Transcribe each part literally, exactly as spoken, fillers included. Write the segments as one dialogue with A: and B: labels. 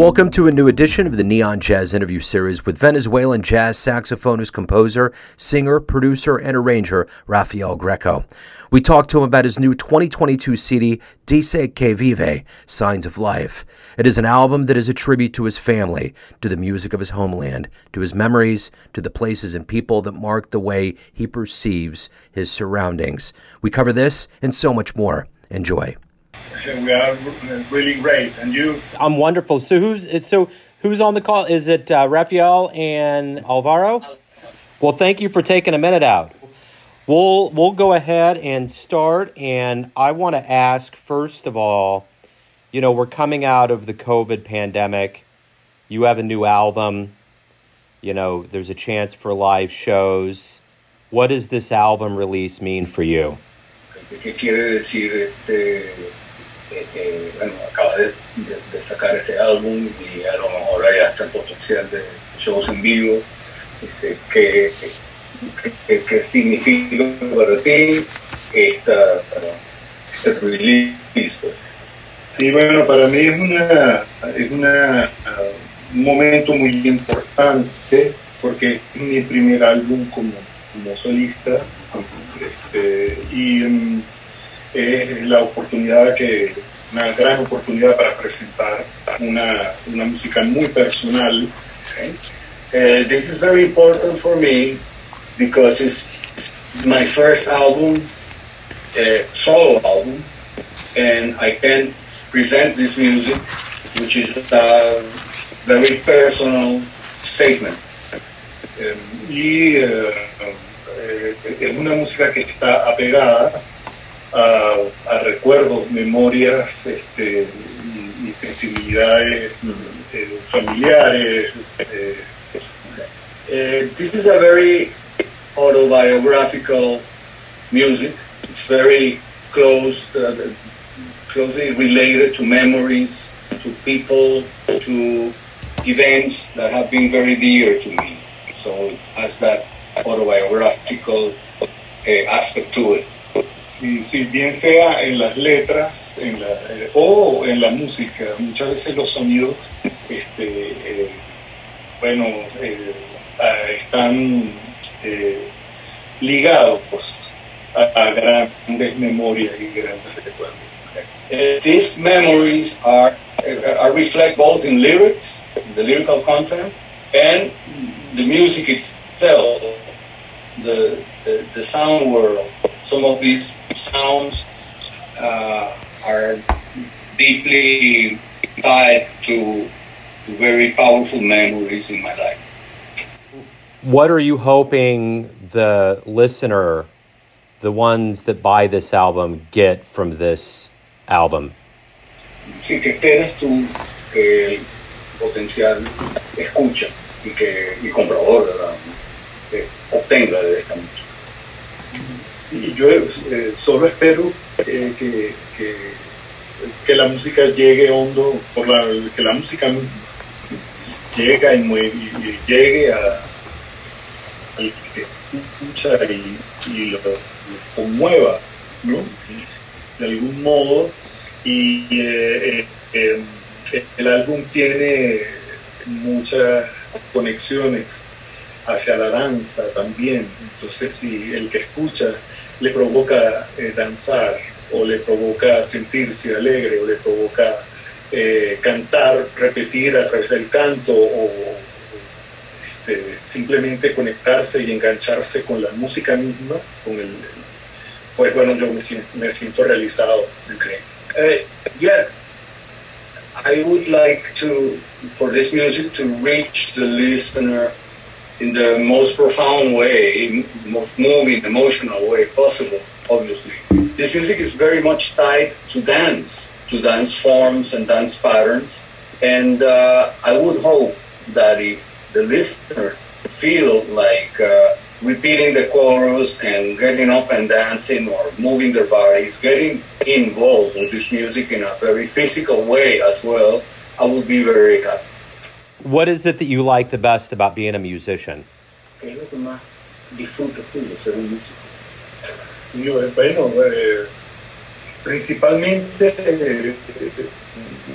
A: Welcome to a new edition of the Neon Jazz interview series with Venezuelan jazz saxophonist, composer, singer, producer, and arranger Rafael Greco. We talked to him about his new twenty twenty-two C D, Dice Que Vive, Signs of Life. It is an album that is a tribute to his family, to the music of his homeland, to his memories, to the places and people that mark the way he perceives his surroundings. We cover this and so much more. Enjoy.
B: We are really great, and you?
C: I'm wonderful. So who's it's so who's on the call? Is it uh, Rafael and Alvaro? Well, thank you for taking a minute out. We'll we'll go ahead and start, and I want to ask first of all, you know, we're coming out of the COVID pandemic. You have a new album. You know, there's a chance for live shows. What does this album release mean for you?
B: ¿Qué quiere decir este? Eh, eh, bueno, acaba de, de, de sacar este álbum y a lo mejor hay hasta el potencial de shows en vivo. Este, ¿qué, qué, qué significa para ti esta, este release? Pues? Sí, bueno, para mí es una es una uh, un momento muy importante porque es mi primer álbum como, como solista. Este, y um, es la oportunidad que una gran oportunidad para presentar una, una música muy personal.
D: Okay. Uh, this is very important for me because it's my first album, uh, solo album, and I can present this music, which is a very personal statement.
B: Um, y uh, Eh, es una música que está apegada a, a recuerdos, memorias este, y, y sensibilidades eh, familiares. Eh.
D: Uh, this is a very autobiographical music. It's very close, uh, closely related to memories, to people, to events that have been very dear to me. So it has that autobiographical eh, aspect to it.
B: Sí, sí, bien sea en las letras en la, eh, o en la música, muchas veces los sonidos este, eh, bueno, eh, están eh, ligados pues, a, a grandes memorias y grandes recuerdos.
D: Uh, these memories are, are reflect both in lyrics, the lyrical content, and the music itself. The, the the sound world. Some of these sounds uh, are deeply tied to, to very powerful memories in my life.
C: What are you hoping the listener, the ones that buy this album, get from this album?
D: Sí, ¿qué esperas tú que el potencial escucha y que el comprador, ¿verdad? obtenga de esta música?
B: Sí, sí, yo eh, solo espero eh, que, que, que la música llegue hondo, por la, que la música misma llegue y, mueve, y llegue a, al que escucha y, y lo, lo conmueva, ¿no? De algún modo. Y eh, eh, eh, el álbum tiene muchas conexiones hacia la danza también. Entonces, si el que escucha le provoca eh, danzar, o le provoca sentirse alegre, o le provoca eh, cantar, repetir a través del canto, o este, simplemente conectarse y engancharse con la música misma, con el, pues bueno, yo me, me siento realizado.
D: Okay. Uh, yeah, I would like to, for this music, to reach the listener in the most profound way, most moving, emotional way possible, obviously. This music is very much tied to dance, to dance forms and dance patterns. And uh, I would hope that if the listeners feel like uh, repeating the chorus and getting up and dancing or moving their bodies, getting involved with this music in a very physical way as well, I would be very happy.
C: What is it that you like the best about being a musician?
D: ¿Qué es lo que más disfrutas tú de ser un músico?
B: Sí, bueno, eh, principalmente eh,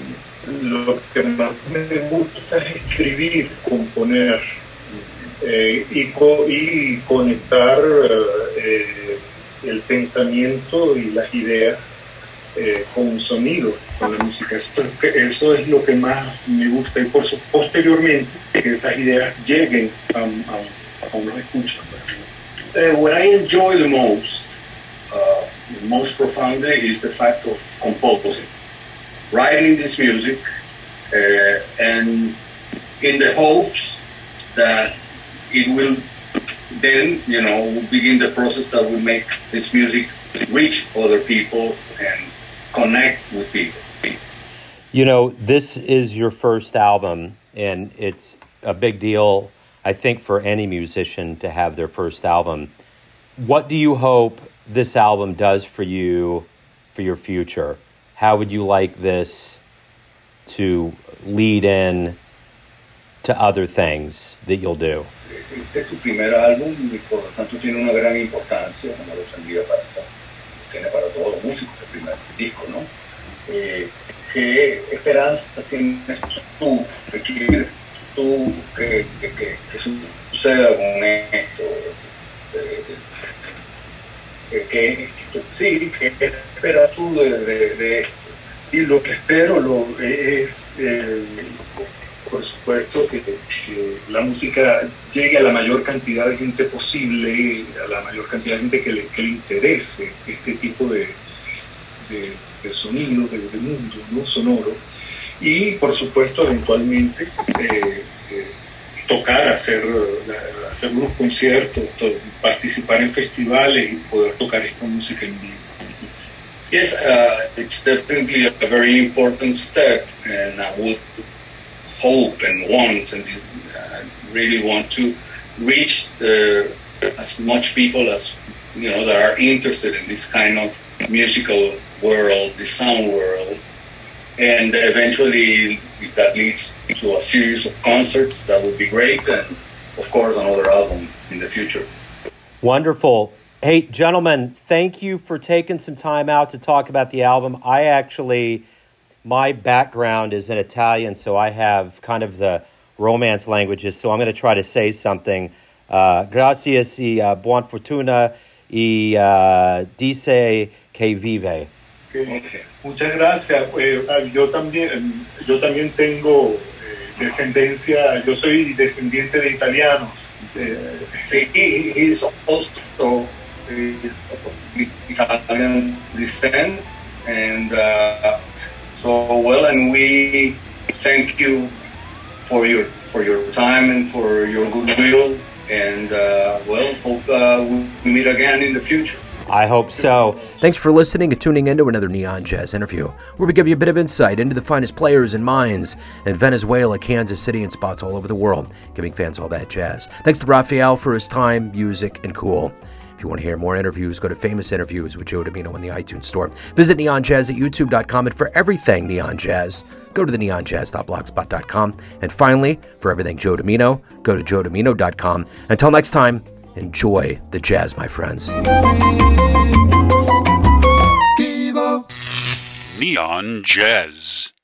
B: lo que más me gusta es escribir, componer eh, y, co y conectar eh, el pensamiento y las ideas eh, con un sonido, con la música. Eso, eso es lo que más me gusta, y por su, posteriormente que esas ideas lleguen a, a, a unos escuchas.
D: Uh, what I enjoy the most, uh, most profoundly, is the fact of composing, writing this music, uh, and in the hopes that it will then, you know, begin the process that will make this music reach other people and connect with people.
C: You know, this is your first album, and it's a big deal, I think, for any musician to have their first album. What do you hope this album does for you, for your future? How would you like this to lead in to other things that you'll do?
D: Este es tu primer álbum y por lo tanto tiene una gran importancia, como lo tendría para, tiene para todos los músicos, el primer disco, ¿no? Eh, ¿Qué esperanzas tienes tú, qué quieres tú que, que, que, que suceda con esto? Eh, eh, que, sí, ¿qué esperas tú de, de, de
B: y lo que espero lo, es, eh, por supuesto, que, que la música llegue a la mayor cantidad de gente posible, a la mayor cantidad de gente que le, que le interese este tipo de, de, de sonido, de, de mundo, ¿no? Sonoro. Y, por supuesto, eventualmente eh, eh, tocar, hacer, hacer unos conciertos, to, participar en festivales y poder tocar esta música en vivo.
D: Yes, uh, it's definitely a very important step, and I would hope and want and uh, really want to reach uh, as much people as, you know, that are interested in this kind of musical world, the sound world, and eventually, if that leads to a series of concerts, that would be great, and of course another album in the future.
C: Wonderful. Hey, gentlemen, thank you for taking some time out to talk about the album. I actually, my background is in Italian, so I have kind of the Romance languages, so I'm going to try to say something. Uh, gracias y uh, buon fortuna y uh, dice que vive.
B: Okay. Okay. Muchas gracias. Eh, yo también, yo también tengo eh, descendencia, yo soy descendiente de italianos. Eh,
D: sí, he, he's also is of Italian descent, and uh, so well, and we thank you for your for your time and for your goodwill, and uh, well, hope uh, we meet again in the future.
C: I hope so.
A: Thanks for listening and tuning in to another Neon Jazz interview, where we give you a bit of insight into the finest players and minds in Venezuela, Kansas City, and spots all over the world, giving fans all that jazz. Thanks to Raphael for his time, music, and cool. If you want to hear more interviews, go to Famous Interviews with Joe Domino in the iTunes Store. Visit neon jazz at youtube dot com, and for everything Neon Jazz, go to the neon jazz dot blogspot dot com. And finally, for everything Joe Domino, go to joe domino dot com. Until next time, enjoy the jazz, my friends.
E: Neon Jazz.